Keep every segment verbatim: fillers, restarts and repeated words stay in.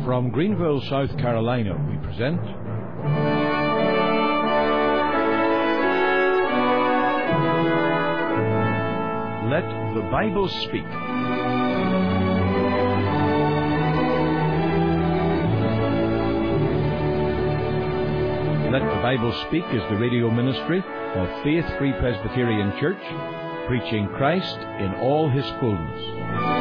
From Greenville, South Carolina, we present Let the Bible Speak. Let the Bible Speak is the radio ministry of Faith Free Presbyterian Church, preaching Christ in all His fullness.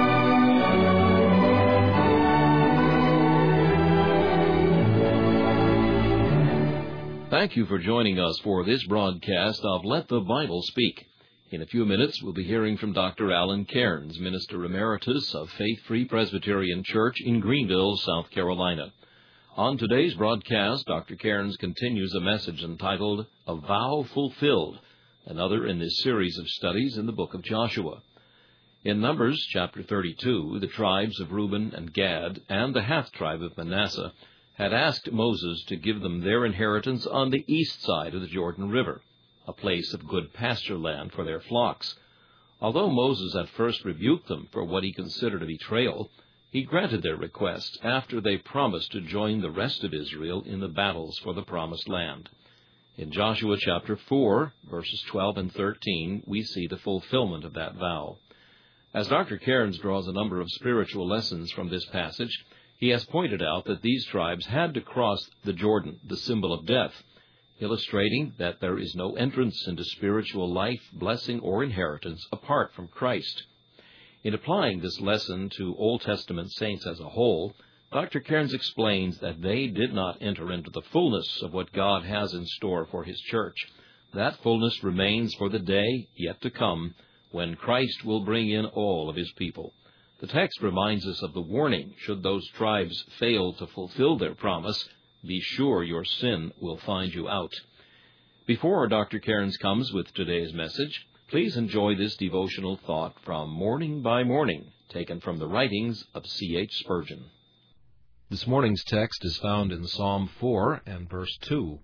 Thank you for joining us for this broadcast of Let the Bible Speak. In a few minutes, we'll be hearing from Doctor Alan Cairns, Minister Emeritus of Faith Free Presbyterian Church in Greenville, South Carolina. On today's broadcast, Doctor Cairns continues a message entitled, A Vow Fulfilled, another in this series of studies in the book of Joshua. In Numbers chapter thirty-two, the tribes of Reuben and Gad and the half-tribe of Manasseh had asked Moses to give them their inheritance on the east side of the Jordan River, a place of good pasture land for their flocks. Although Moses at first rebuked them for what he considered a betrayal, he granted their request after they promised to join the rest of Israel in the battles for the promised land. In Joshua chapter four, verses twelve and thirteen, we see the fulfillment of that vow. As Doctor Cairns draws a number of spiritual lessons from this passage, he has pointed out that these tribes had to cross the Jordan, the symbol of death, illustrating that there is no entrance into spiritual life, blessing, or inheritance apart from Christ. In applying this lesson to Old Testament saints as a whole, Doctor Cairns explains that they did not enter into the fullness of what God has in store for His church. That fullness remains for the day yet to come, when Christ will bring in all of His people. The text reminds us of the warning, should those tribes fail to fulfill their promise, be sure your sin will find you out. Before Doctor Cairns comes with today's message, please enjoy this devotional thought from Morning by Morning, taken from the writings of C H Spurgeon. This morning's text is found in Psalm four and verse two.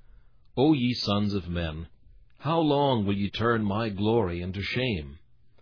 O ye sons of men, how long will ye turn my glory into shame?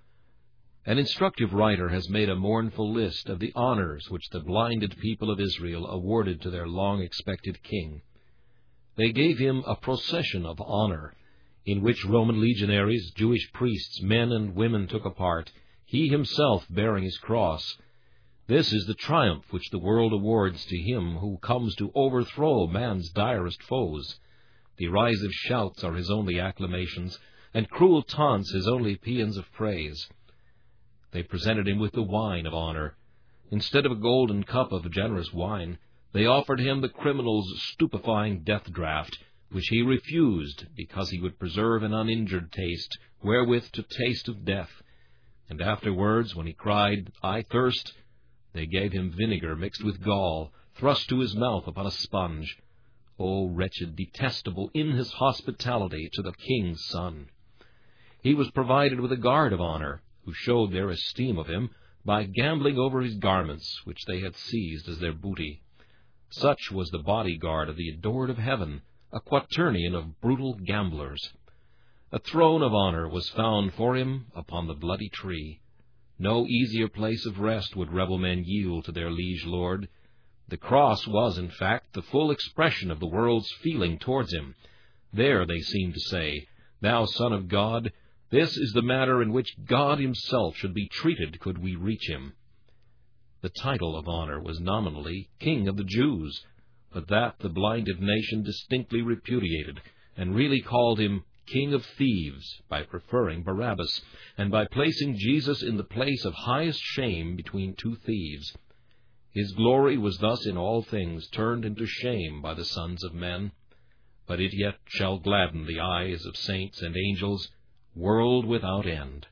An instructive writer has made a mournful list of the honors which the blinded people of Israel awarded to their long-expected king. They gave him a procession of honor, in which Roman legionaries, Jewish priests, men and women took a part, he himself bearing his cross. This is the triumph which the world awards to him who comes to overthrow man's direst foes. Derisive shouts are his only acclamations, and cruel taunts his only paeans of praise. They presented him with the wine of honor. Instead of a golden cup of generous wine, they offered him the criminal's stupefying death draught, which he refused because he would preserve an uninjured taste, wherewith to taste of death. And afterwards, when he cried, I thirst, they gave him vinegar mixed with gall, thrust to his mouth upon a sponge. O wretched, detestable in his hospitality to the king's son! He was provided with a guard of honor, who showed their esteem of him by gambling over his garments, which they had seized as their booty. Such was the bodyguard of the adored of heaven, a quaternion of brutal gamblers. A throne of honor was found for him upon the bloody tree. No easier place of rest would rebel men yield to their liege lord. The cross was, in fact, the full expression of the world's feeling towards him. There, they seemed to say, Thou Son of God, this is the manner in which God Himself should be treated could we reach Him. The title of honor was nominally King of the Jews, but that the blinded nation distinctly repudiated, and really called Him King of Thieves by preferring Barabbas, and by placing Jesus in the place of highest shame between two thieves. His glory was thus in all things turned into shame by the sons of men, but it yet shall gladden the eyes of saints and angels, world without end.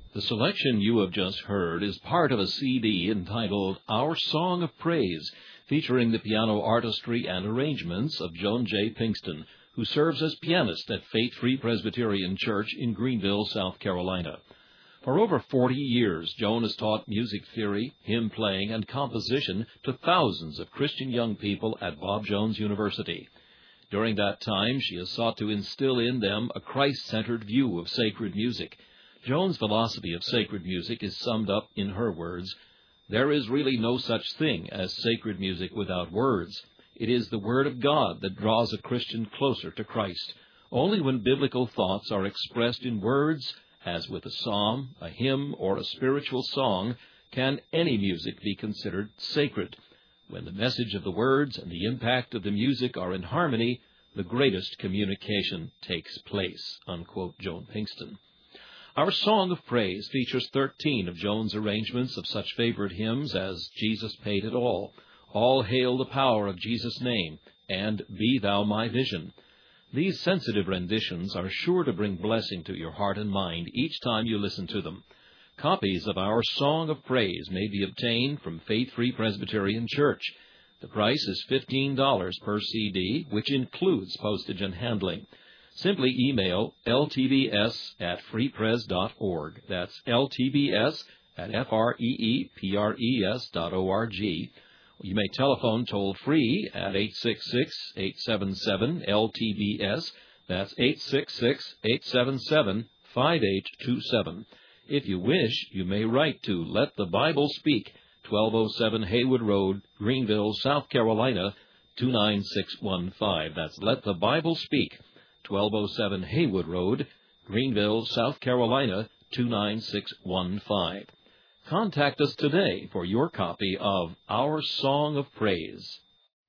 The selection you have just heard is part of a C D entitled Our Song of Praise, featuring the piano artistry and arrangements of Joan J. Pinkston, who serves as pianist at Faith Free Presbyterian Church in Greenville, South Carolina. For over forty years, Joan has taught music theory, hymn playing, and composition to thousands of Christian young people at Bob Jones University. During that time, she has sought to instill in them a Christ-centered view of sacred music. Joan's philosophy of sacred music is summed up in her words, "There is really no such thing as sacred music without words. It is the Word of God that draws a Christian closer to Christ. Only when biblical thoughts are expressed in words, as with a psalm, a hymn, or a spiritual song, can any music be considered sacred. When the message of the words and the impact of the music are in harmony, the greatest communication takes place," unquote, Joan Pinkston. Our Song of Praise features thirteen of Joan's arrangements of such favorite hymns as Jesus Paid It All, All Hail the Power of Jesus' Name, and Be Thou My Vision. These sensitive renditions are sure to bring blessing to your heart and mind each time you listen to them. Copies of Our Song of Praise may be obtained from Faith Free Presbyterian Church. The price is fifteen dollars per C D, which includes postage and handling. Simply email L T B S at free pres dot org. That's L T B S at F R E E P R E S dot O R G. You may telephone toll-free at eight six six, eight seven seven, L T B S. That's eight six six, eight seven seven, five eight two seven. If you wish, you may write to Let the Bible Speak, twelve oh seven Haywood Road, Greenville, South Carolina, two nine six one five. That's Let the Bible Speak, twelve oh seven Haywood Road, Greenville, South Carolina, two nine six one five. Contact us today for your copy of Our Song of Praise.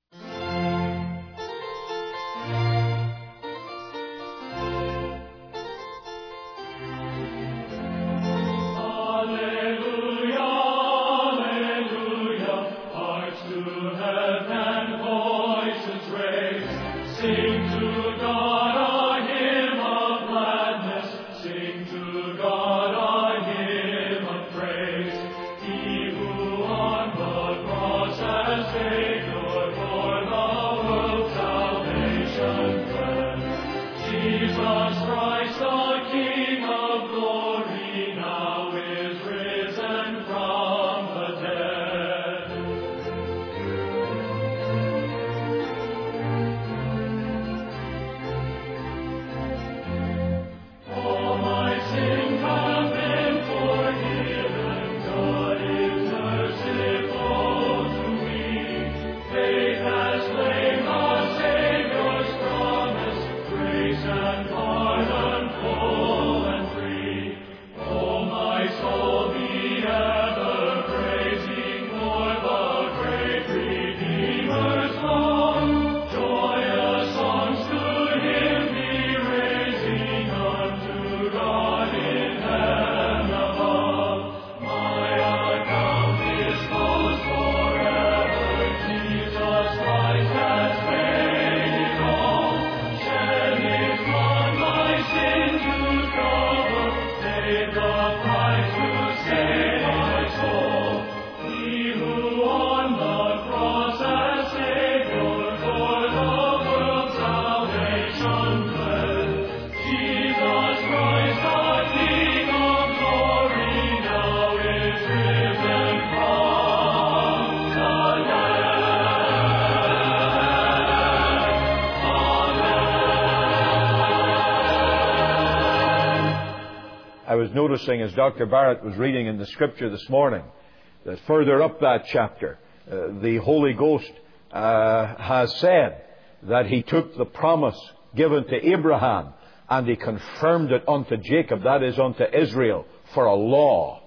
I was noticing as Doctor Barrett was reading in the Scripture this morning that further up that chapter, uh, the Holy Ghost uh, has said that He took the promise given to Abraham and He confirmed it unto Jacob, that is, unto Israel, for a law.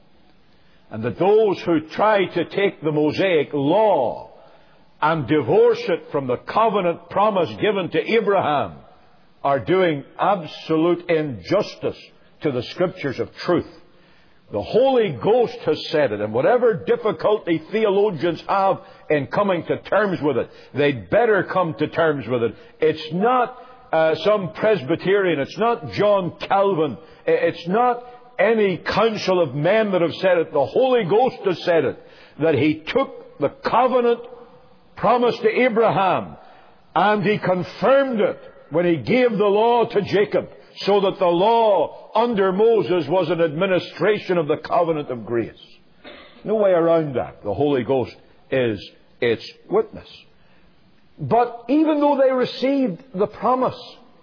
And that those who try to take the Mosaic law and divorce it from the covenant promise given to Abraham are doing absolute injustice to the Scriptures of truth. The Holy Ghost has said it, and whatever difficulty theologians have in coming to terms with it, they'd better come to terms with it. It's not uh, some Presbyterian, it's not John Calvin, it's not any council of men that have said it. The Holy Ghost has said it. That He took the covenant promised to Abraham and He confirmed it when He gave the law to Jacob, so that the law under Moses was an administration of the covenant of grace. No way around that. The Holy Ghost is its witness. But even though they received the promise,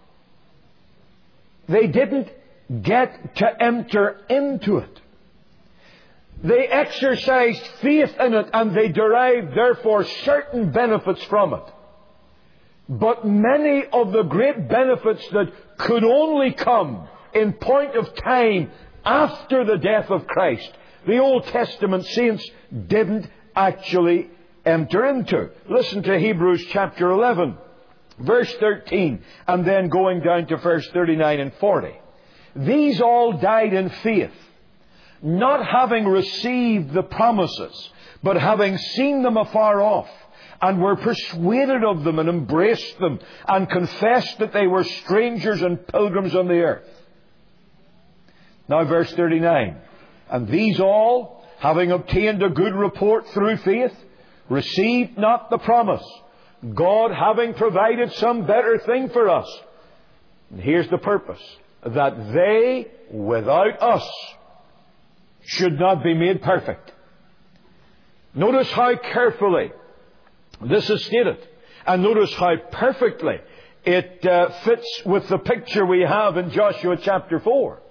they didn't get to enter into it. They exercised faith in it, and they derived, therefore, certain benefits from it. But many of the great benefits that could only come in point of time after the death of Christ, the Old Testament saints didn't actually enter into. Listen to Hebrews chapter eleven, verse thirteen, and then going down to verse thirty-nine and forty. These all died in faith, not having received the promises, but having seen them afar off, and were persuaded of them, and embraced them, and confessed that they were strangers and pilgrims on the earth. Now verse thirty-nine. And these all, having obtained a good report through faith, received not the promise, God having provided some better thing for us. And here's the purpose: that they, without us, should not be made perfect. Notice how carefully this is stated. And notice how perfectly it uh, fits with the picture we have in Joshua chapter four.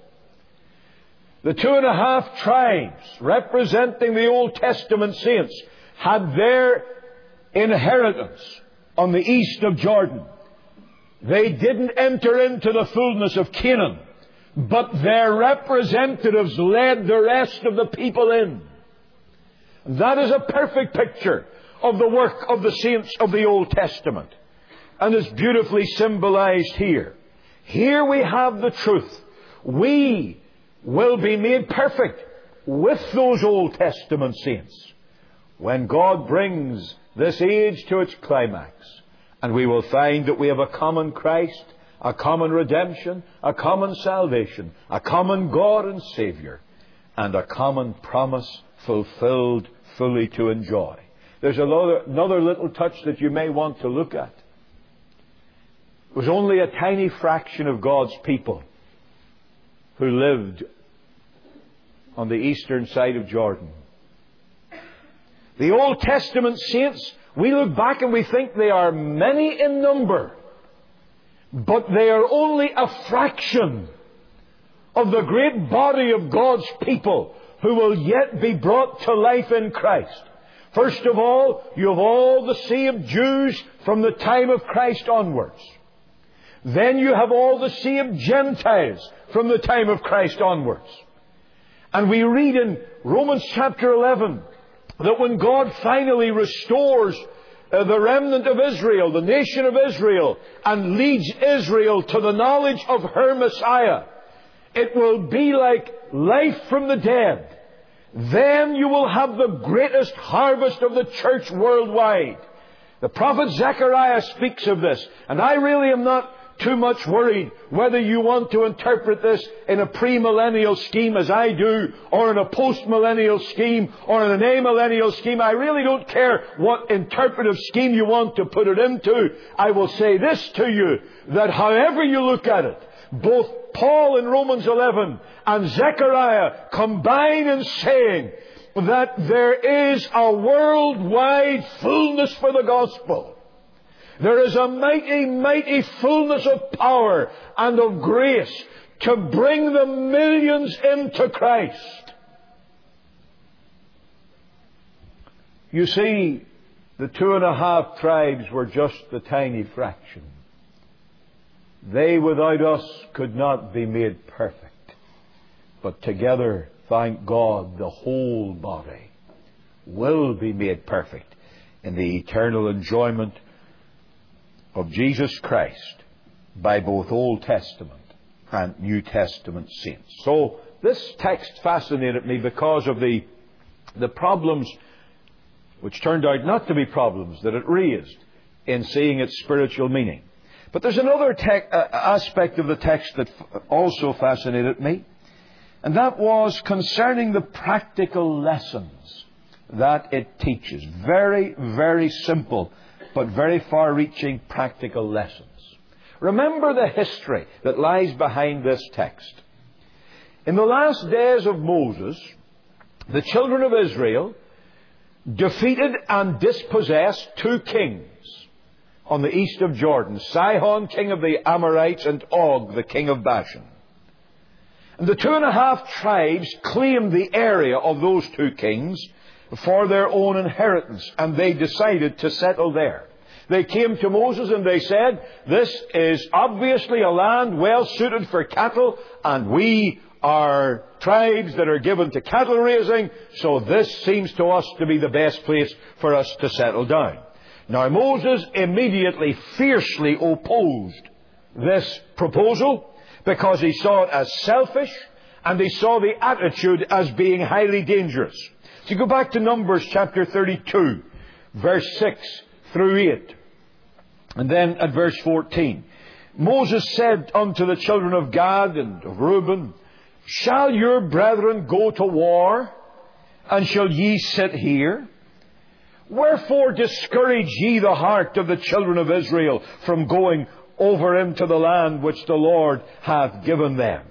The two and a half tribes representing the Old Testament saints had their inheritance on the east of Jordan. They didn't enter into the fullness of Canaan, but their representatives led the rest of the people in. That is a perfect picture of the work of the saints of the Old Testament, and is beautifully symbolized here. Here we have the truth. We will be made perfect with those Old Testament saints when God brings this age to its climax, and we will find that we have a common Christ, a common redemption, a common salvation, a common God and Savior, and a common promise fulfilled fully to enjoy. There's another, another little touch that you may want to look at. It was only a tiny fraction of God's people who lived on the eastern side of Jordan. The Old Testament saints, we look back and we think they are many in number, but they are only a fraction of the great body of God's people who will yet be brought to life in Christ. First of all, you have all the saved Jews from the time of Christ onwards. Then you have all the saved Gentiles from the time of Christ onwards. And we read in Romans chapter eleven that when God finally restores uh, the remnant of Israel, the nation of Israel, and leads Israel to the knowledge of her Messiah, it will be like life from the dead. Then you will have the greatest harvest of the church worldwide. The prophet Zechariah speaks of this, and I really am not too much worried whether you want to interpret this in a premillennial scheme as I do, or in a postmillennial scheme, or in an amillennial scheme. I really don't care what interpretive scheme you want to put it into. I will say this to you, that however you look at it, both Paul in Romans eleven and Zechariah combine in saying that there is a worldwide fullness for the gospel. There is a mighty, mighty fullness of power and of grace to bring the millions into Christ. You see, the two and a half tribes were just the tiny fraction. They without us could not be made perfect. But together, thank God, the whole body will be made perfect in the eternal enjoyment of Jesus Christ by both Old Testament and New Testament saints. So this text fascinated me because of the, the problems which turned out not to be problems that it raised in seeing its spiritual meaning. But there's another te- uh, aspect of the text that f- also fascinated me. And that was concerning the practical lessons that it teaches. Very, very simple, but very far-reaching practical lessons. Remember the history that lies behind this text. In the last days of Moses, the children of Israel defeated and dispossessed two kings on the east of Jordan, Sihon, king of the Amorites, and Og, the king of Bashan. And the two and a half tribes claimed the area of those two kings for their own inheritance, and they decided to settle there. They came to Moses and they said, this is obviously a land well suited for cattle, and we are tribes that are given to cattle raising, so this seems to us to be the best place for us to settle down. Now Moses immediately fiercely opposed this proposal, because he saw it as selfish, and he saw the attitude as being highly dangerous. So you go back to Numbers chapter thirty-two, verse six through eight, and then at verse fourteen. Moses said unto the children of Gad and of Reuben, shall your brethren go to war, and shall ye sit here? Wherefore discourage ye the heart of the children of Israel from going over into the land which the Lord hath given them?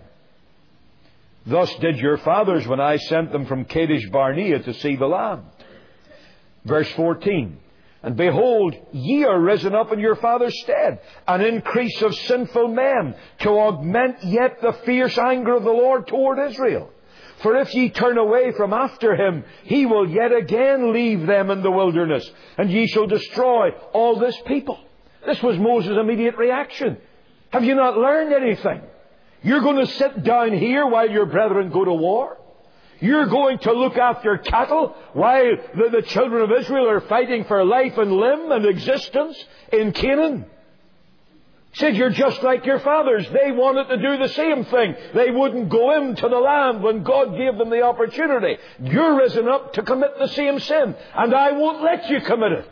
Thus did your fathers when I sent them from Kadesh Barnea to see the land. Verse fourteen. And behold, ye are risen up in your father's stead, an increase of sinful men, to augment yet the fierce anger of the Lord toward Israel. For if ye turn away from after him, he will yet again leave them in the wilderness, and ye shall destroy all this people. This was Moses' immediate reaction. Have you not learned anything? You're going to sit down here while your brethren go to war? You're going to look after cattle while the, the children of Israel are fighting for life and limb and existence in Canaan? He said, you're just like your fathers. They wanted to do the same thing. They wouldn't go into the land when God gave them the opportunity. You're risen up to commit the same sin, and I won't let you commit it.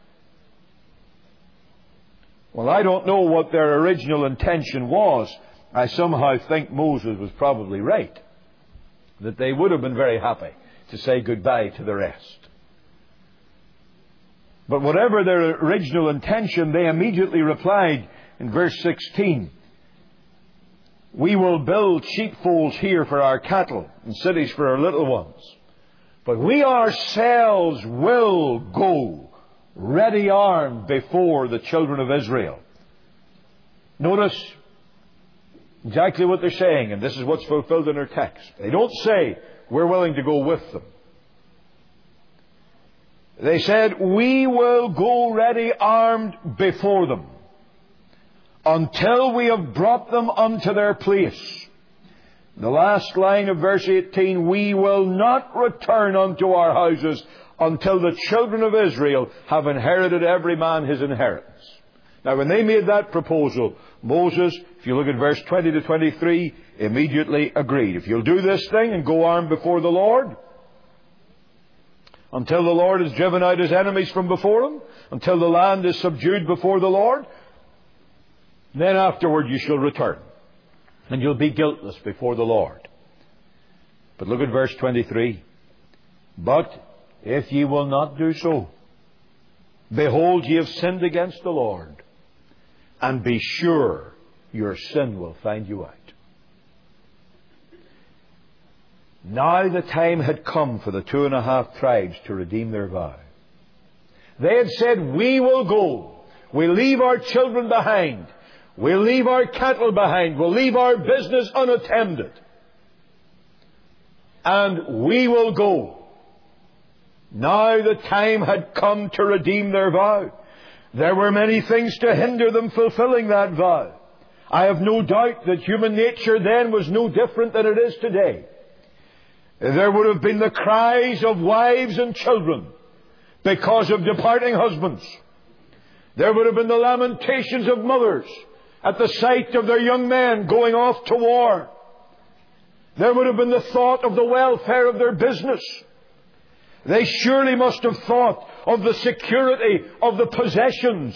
Well, I don't know what their original intention was. I somehow think Moses was probably right, that they would have been very happy to say goodbye to the rest. But whatever their original intention, they immediately replied in verse sixteen, we will build sheepfolds here for our cattle and cities for our little ones, but we ourselves will go ready armed before the children of Israel. Notice exactly what they're saying, and this is what's fulfilled in our text. They don't say, we're willing to go with them. They said, we will go ready armed before them until we have brought them unto their place. The last line of verse eighteen, we will not return unto our houses until the children of Israel have inherited every man his inheritance. Now, when they made that proposal, Moses, if you look at verse twenty to twenty-three, immediately agreed. If you'll do this thing and go armed before the Lord, until the Lord has driven out his enemies from before him, until the land is subdued before the Lord, then afterward you shall return, and you'll be guiltless before the Lord. But look at verse twenty-three. But if ye will not do so, behold, ye have sinned against the Lord, and be sure your sin will find you out. Now the time had come for the two and a half tribes to redeem their vow. They had said, we will go. We'll leave our children behind. We'll leave our cattle behind. We'll leave our business unattended. And we will go. Now the time had come to redeem their vow. There were many things to hinder them fulfilling that vow. I have no doubt that human nature then was no different than it is today. There would have been the cries of wives and children because of departing husbands. There would have been the lamentations of mothers at the sight of their young men going off to war. There would have been the thought of the welfare of their business. They surely must have thought of the security of the possessions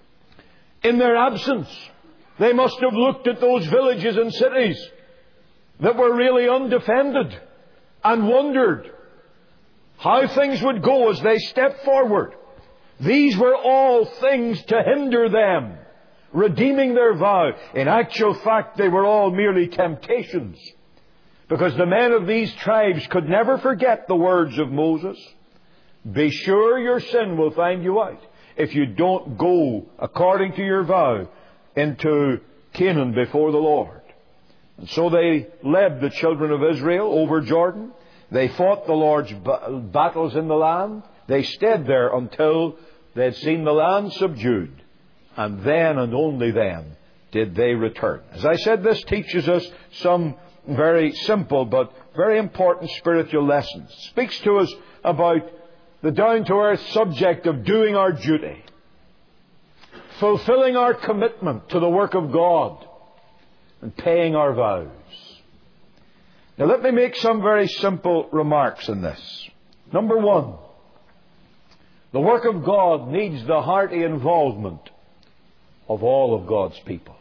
in their absence. They must have looked at those villages and cities that were really undefended and wondered how things would go as they stepped forward. These were all things to hinder them redeeming their vow. In actual fact, they were all merely temptations, because the men of these tribes could never forget the words of Moses. Be sure your sin will find you out if you don't go according to your vow into Canaan before the Lord. And so they led the children of Israel over Jordan. They fought the Lord's battles in the land. They stayed there until they had seen the land subdued. And then and only then did they return. As I said, this teaches us some very simple but very important spiritual lessons. It speaks to us about the down-to-earth subject of doing our duty, fulfilling our commitment to the work of God, and paying our vows. Now let me make some very simple remarks in this. Number one, the work of God needs the hearty involvement of all of God's people.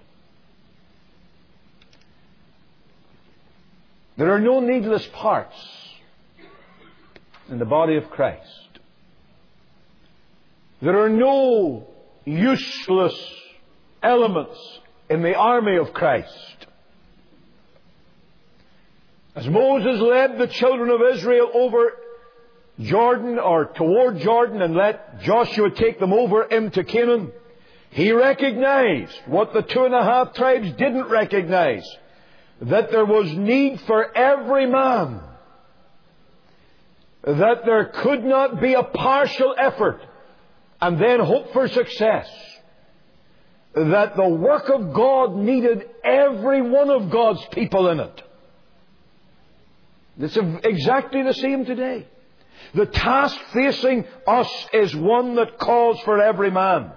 There are no needless parts in the body of Christ. There are no useless elements in the army of Christ. As Moses led the children of Israel over Jordan, or toward Jordan, and let Joshua take them over into Canaan, he recognized what the two and a half tribes didn't recognize, that there was need for every man, that there could not be a partial effort and then hope for success, that the work of God needed every one of God's people in it. It's exactly the same today. The task facing us is one that calls for every man.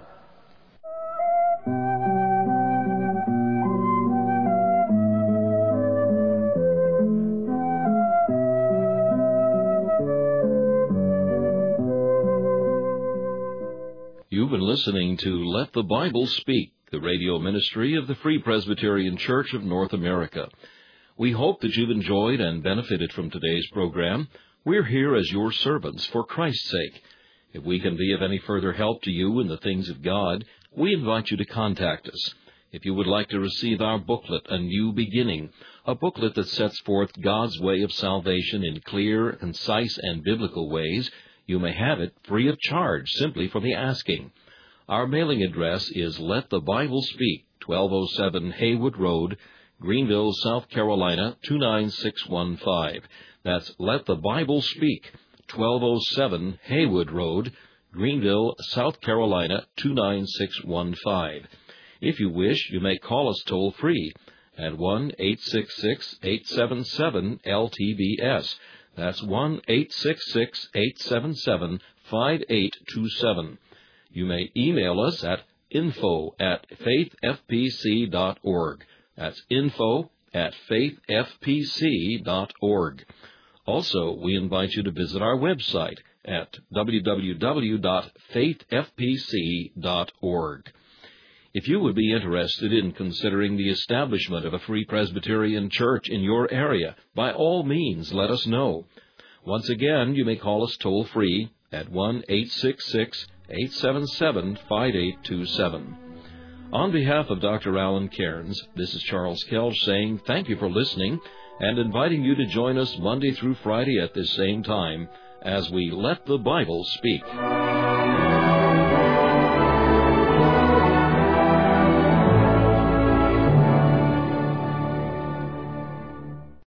You've been listening to Let the Bible Speak, the radio ministry of the Free Presbyterian Church of North America. We hope that you've enjoyed and benefited from today's program. We're here as your servants for Christ's sake. If we can be of any further help to you in the things of God, we invite you to contact us. If you would like to receive our booklet, A New Beginning, a booklet that sets forth God's way of salvation in clear, concise, and biblical ways, you may have it free of charge simply for the asking. Our mailing address is Let the Bible Speak, twelve oh seven Haywood Road, Greenville, South Carolina, two nine six one five. That's Let the Bible Speak, twelve oh seven Haywood Road, Greenville, South Carolina, two nine six one five. If you wish, you may call us toll-free at one eight six six, eight seven seven, L T B S. That's one eight six six, eight seven seven, five eight two seven. You may email us at info at faith f p c dot org. That's info at faith f p c dot org. Also, we invite you to visit our website at w w w dot faith f p c dot org. If you would be interested in considering the establishment of a Free Presbyterian Church in your area, by all means, let us know. Once again, you may call us toll-free at one eight six six, eight seven seven, five eight two seven. On behalf of Doctor Alan Cairns, this is Charles Kelch saying thank you for listening and inviting you to join us Monday through Friday at this same time as we Let the Bible Speak.